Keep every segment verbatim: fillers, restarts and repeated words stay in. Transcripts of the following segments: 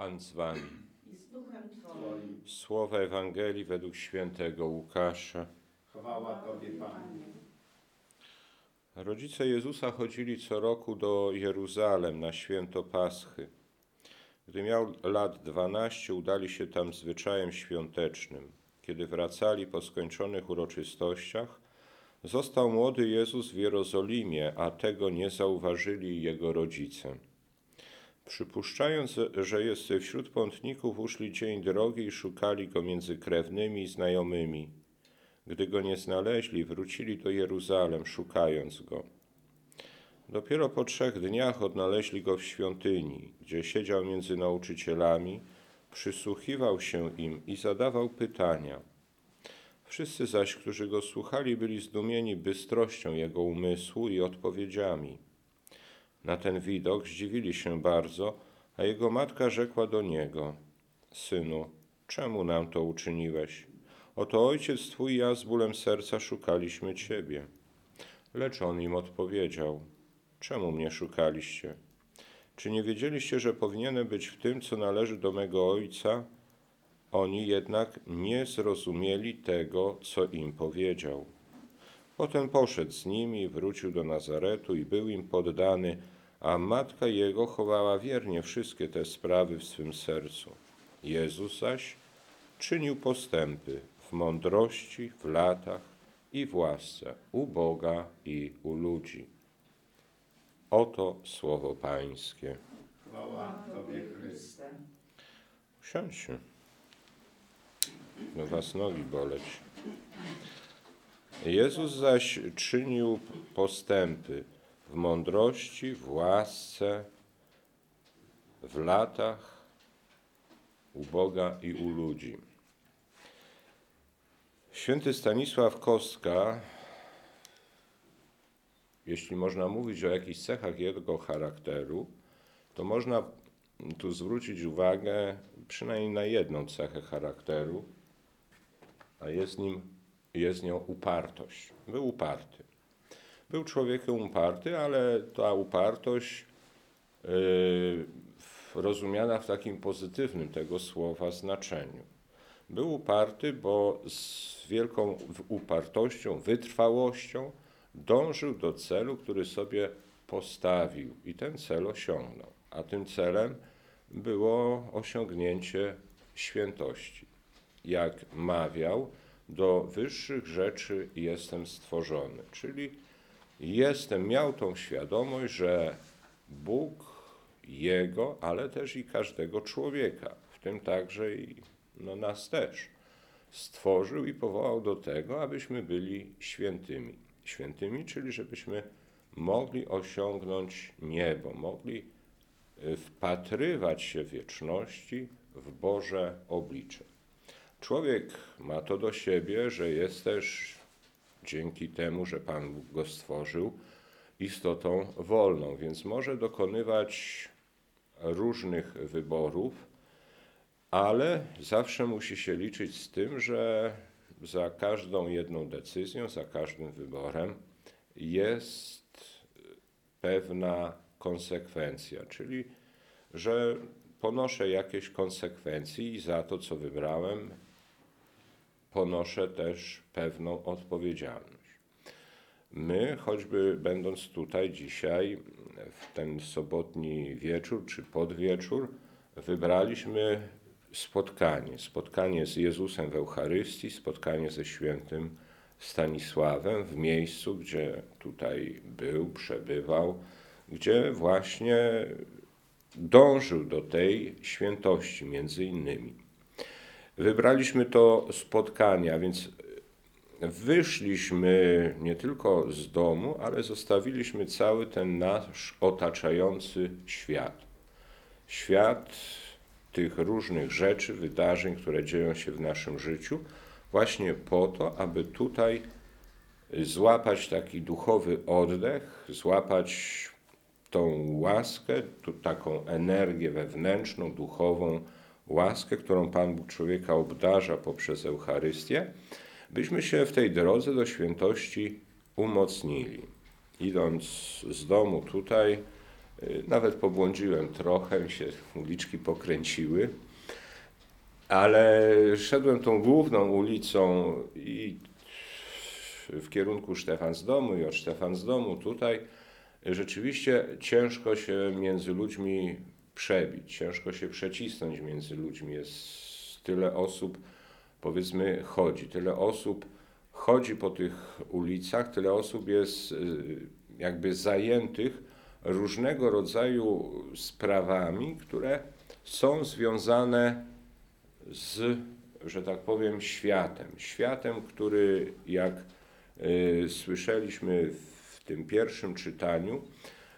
Pan z wami. I z duchem Twoim. Słowa Ewangelii według świętego Łukasza. Chwała Tobie, Panie. Rodzice Jezusa chodzili co roku do Jeruzalem na święto Paschy. Gdy miał lat dwanaście, udali się tam zwyczajem świątecznym. Kiedy wracali po skończonych uroczystościach, został młody Jezus w Jerozolimie, a tego nie zauważyli jego rodzice. Przypuszczając, że jest wśród pątników, uszli dzień drogi i szukali go między krewnymi i znajomymi. Gdy go nie znaleźli, wrócili do Jeruzalem, szukając go. Dopiero po trzech dniach odnaleźli go w świątyni, gdzie siedział między nauczycielami, przysłuchiwał się im i zadawał pytania. Wszyscy zaś, którzy go słuchali, byli zdumieni bystrością jego umysłu i odpowiedziami. Na ten widok zdziwili się bardzo, a jego matka rzekła do niego: Synu, czemu nam to uczyniłeś? Oto ojciec twój i ja z bólem serca szukaliśmy ciebie. Lecz on im odpowiedział: Czemu mnie szukaliście? Czy nie wiedzieliście, że powinienem być w tym, co należy do mego ojca? Oni jednak nie zrozumieli tego, co im powiedział. Potem poszedł z nimi, wrócił do Nazaretu i był im poddany, a matka jego chowała wiernie wszystkie te sprawy w swym sercu. Jezus zaś czynił postępy w mądrości, w latach i w łasce u Boga i u ludzi. Oto słowo Pańskie. Chwała Tobie, Chryste. Usiądźcie. No was nogi boleć. Jezus zaś czynił postępy w mądrości, w łasce, w latach, u Boga i u ludzi. Święty Stanisław Kostka, jeśli można mówić o jakichś cechach jego charakteru, to można tu zwrócić uwagę przynajmniej na jedną cechę charakteru, a jest nim, jest nią upartość. Był uparty. Był człowiekiem uparty, ale ta upartość yy, rozumiana w takim pozytywnym tego słowa znaczeniu. Był uparty, bo z wielką upartością, wytrwałością dążył do celu, który sobie postawił i ten cel osiągnął. A tym celem było osiągnięcie świętości. Jak mawiał, do wyższych rzeczy jestem stworzony, czyli jestem, miał tą świadomość, że Bóg jego, ale też i każdego człowieka, w tym także i no, nas też, stworzył i powołał do tego, abyśmy byli świętymi. Świętymi, czyli żebyśmy mogli osiągnąć niebo, mogli wpatrywać się w wieczności w Boże oblicze. Człowiek ma to do siebie, że jest też dzięki temu, że Pan Bóg go stworzył, istotą wolną, więc może dokonywać różnych wyborów, ale zawsze musi się liczyć z tym, że za każdą jedną decyzją, za każdym wyborem jest pewna konsekwencja, czyli że ponoszę jakieś konsekwencje i za to, co wybrałem, ponoszę też pewną odpowiedzialność. My, choćby będąc tutaj dzisiaj, w ten sobotni wieczór czy podwieczór, wybraliśmy spotkanie. Spotkanie z Jezusem w Eucharystii, spotkanie ze świętym Stanisławem w miejscu, gdzie tutaj był, przebywał, gdzie właśnie dążył do tej świętości między innymi. Wybraliśmy to spotkanie, a więc wyszliśmy nie tylko z domu, ale zostawiliśmy cały ten nasz otaczający świat. Świat tych różnych rzeczy, wydarzeń, które dzieją się w naszym życiu, właśnie po to, aby tutaj złapać taki duchowy oddech, złapać tą łaskę, tu taką energię wewnętrzną, duchową łaskę, którą Pan Bóg człowieka obdarza poprzez Eucharystię, byśmy się w tej drodze do świętości umocnili. Idąc z domu tutaj, Y, Nawet pobłądziłem trochę, mi się uliczki pokręciły, ale szedłem tą główną ulicą i w kierunku Stefansdomu i od Stefansdomu tutaj rzeczywiście ciężko się między ludźmi przebić, ciężko się przecisnąć między ludźmi. Jest tyle osób, powiedzmy, chodzi, tyle osób chodzi po tych ulicach, tyle osób jest jakby zajętych różnego rodzaju sprawami, które są związane z, że tak powiem, światem. Światem, który, jak y, słyszeliśmy w tym pierwszym czytaniu, y,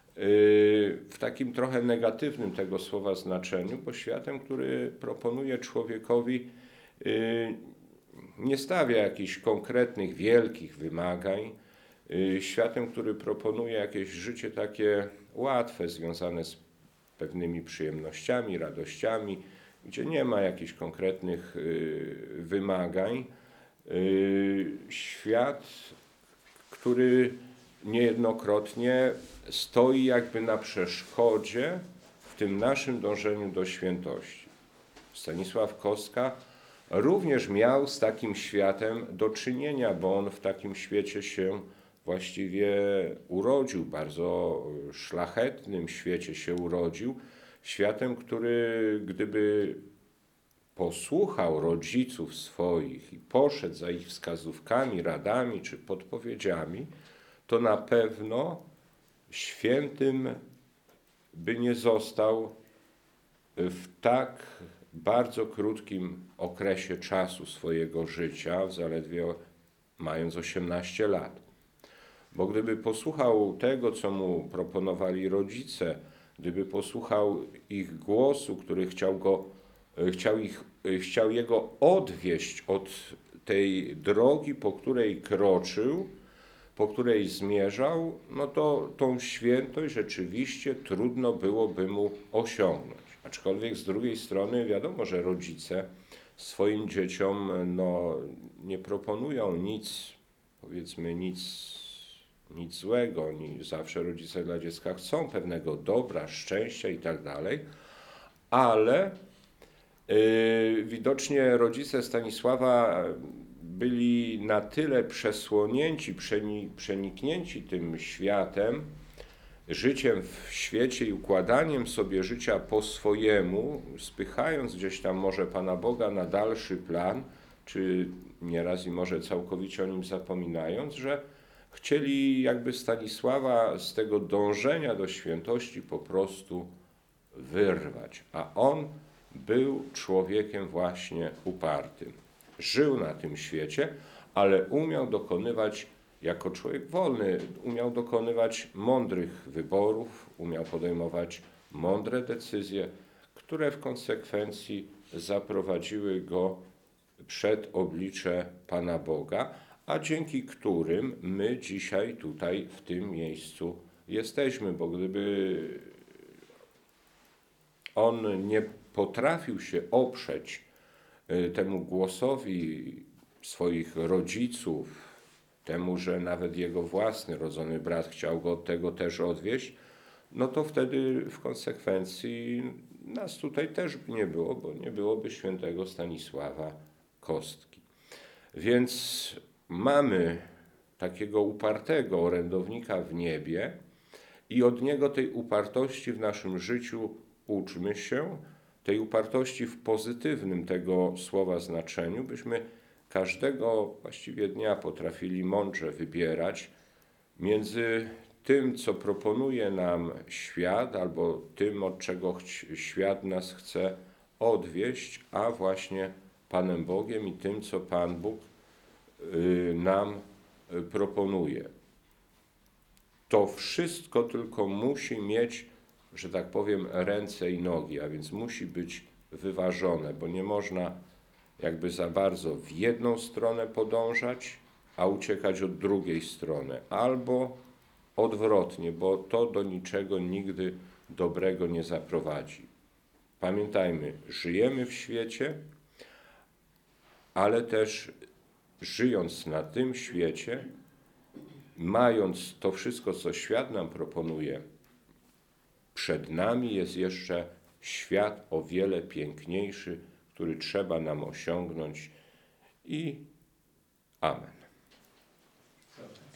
w takim trochę negatywnym tego słowa znaczeniu, bo światem, który proponuje człowiekowi, y, nie stawia jakichś konkretnych, wielkich wymagań, y, światem, który proponuje jakieś życie takie łatwe, związane z pewnymi przyjemnościami, radościami, gdzie nie ma jakichś konkretnych y, wymagań. Y, świat, który niejednokrotnie stoi jakby na przeszkodzie w tym naszym dążeniu do świętości. Stanisław Kostka również miał z takim światem do czynienia, bo on w takim świecie się właściwie urodził, bardzo szlachetnym świecie się urodził, światem, który gdyby posłuchał rodziców swoich i poszedł za ich wskazówkami, radami czy podpowiedziami, to na pewno świętym by nie został w tak bardzo krótkim okresie czasu swojego życia, zaledwie mając osiemnaście lat. Bo gdyby posłuchał tego, co mu proponowali rodzice, gdyby posłuchał ich głosu, który chciał, go, chciał, ich, chciał jego odwieść od tej drogi, po której kroczył, po której zmierzał, no to tą świętość rzeczywiście trudno byłoby mu osiągnąć. Aczkolwiek z drugiej strony wiadomo, że rodzice swoim dzieciom no, nie proponują nic, powiedzmy nic, nic złego. Oni, zawsze rodzice dla dziecka chcą pewnego dobra, szczęścia i tak dalej, ale yy, widocznie rodzice Stanisława byli na tyle przesłonięci, przeniknięci tym światem, życiem w świecie i układaniem sobie życia po swojemu, spychając gdzieś tam może Pana Boga na dalszy plan, czy nieraz i może całkowicie o nim zapominając, że chcieli jakby Stanisława z tego dążenia do świętości po prostu wyrwać. A on był człowiekiem właśnie upartym. Żył na tym świecie, ale umiał dokonywać, jako człowiek wolny, umiał dokonywać mądrych wyborów, umiał podejmować mądre decyzje, które w konsekwencji zaprowadziły go przed oblicze Pana Boga, a dzięki którym my dzisiaj tutaj w tym miejscu jesteśmy, bo gdyby on nie potrafił się oprzeć temu głosowi swoich rodziców, temu, że nawet jego własny rodzony brat chciał go od tego też odwieść, no to wtedy w konsekwencji nas tutaj też by nie było, bo nie byłoby świętego Stanisława Kostki. Więc mamy takiego upartego orędownika w niebie i od niego tej upartości w naszym życiu uczmy się, tej upartości w pozytywnym tego słowa znaczeniu, byśmy każdego właściwie dnia potrafili mądrze wybierać między tym, co proponuje nam świat, albo tym, od czego świat nas chce odwieść, a właśnie Panem Bogiem i tym, co Pan Bóg y, nam proponuje. To wszystko tylko musi mieć, że tak powiem, ręce i nogi, a więc musi być wyważone, bo nie można jakby za bardzo w jedną stronę podążać, a uciekać od drugiej strony, albo odwrotnie, bo to do niczego nigdy dobrego nie zaprowadzi. Pamiętajmy, żyjemy w świecie, ale też żyjąc na tym świecie, mając to wszystko, co świat nam proponuje, przed nami jest jeszcze świat o wiele piękniejszy, który trzeba nam osiągnąć i amen.